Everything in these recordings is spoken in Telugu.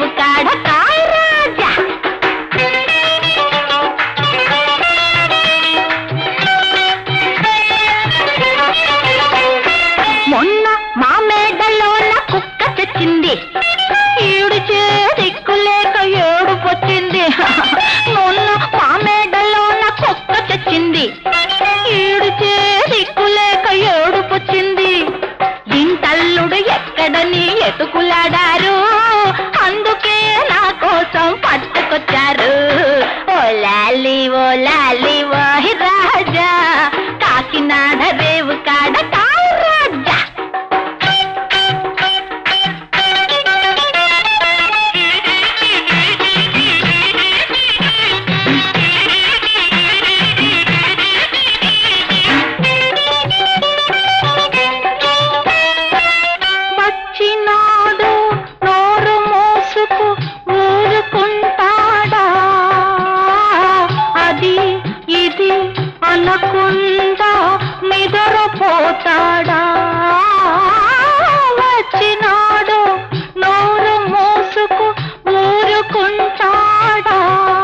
రేవు కాడ కాయ రాజా. మొన్న మా మేడలోన కుక్క చచ్చింది, ఈడిచే దిక్కులేక ఏడుపొచ్చింది. మొన్న మా మేడలోన కుక్క చచ్చింది, ఈడిచే దిక్కులేక ఏడుపొచ్చింది. ఇంటల్లుడు ఎక్కడని ఎతుకులాడారు, అందుకే నా కోసం పట్టుకొచ్చారు. ఓ లాలి ఓ లాలి ఓహి రాజా, కాకినాడ రేవు కాడ కాయ రాజా. వచ్చినాడు నోరు మోసుకు ఊరుకుంటాడా, అది ఇది అనకుండా నిద్రపోతాడా. వచ్చినాడు నోరు మోసుకు ఊరుకుంటాడా,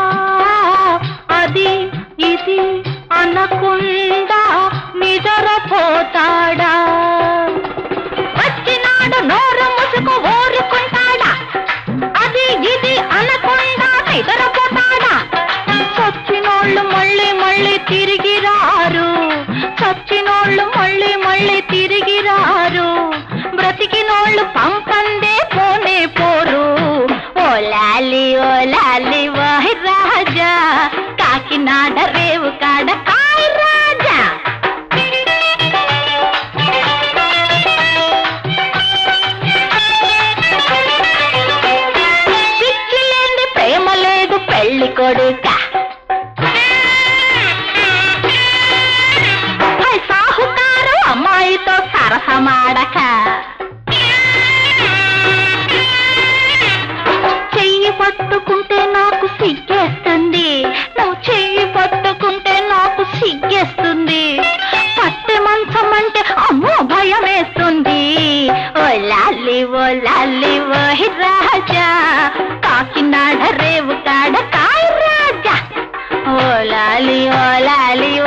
అది ఇది అనకుండా నిద్రపోతాడా. వచ్చినాడు నోరు ముసుకు ఊరుకుంటాడా, అది ఇది అనకుండా నిద్రపోతాడా. చచ్చినోళ్ళు మళ్ళీ మళ్ళీ తిరిగి రారు, చచ్చినోళ్ళు మళ్ళీ మళ్ళీ తిరిగి రారు, బ్రతికినోళ్ళు పంపందే పోనే పోరు. ఓ లాలి ఓహి రాజా, కాకినాడ రేవు కాడ కాయ రాజా. పిచ్చిలేంది ప్రేమ లేదు పెళ్లి కొడుక, సాహుకారు అమ్మాయితో సరసమాడక. చెయ్యి పట్టుకుంటే నాకు సిగ్గేస్తుంది, నువ్వు చెయ్యి పట్టుకుంటే నాకు సిగ్గేస్తుంది. పట్టె మంచం అంటే అమ్మో భయం వేస్తుంది. ఓ లాలి ఓహి రాజా, కాకినాడ రేవు కాడ కాయ రాజా. ఓ లాలి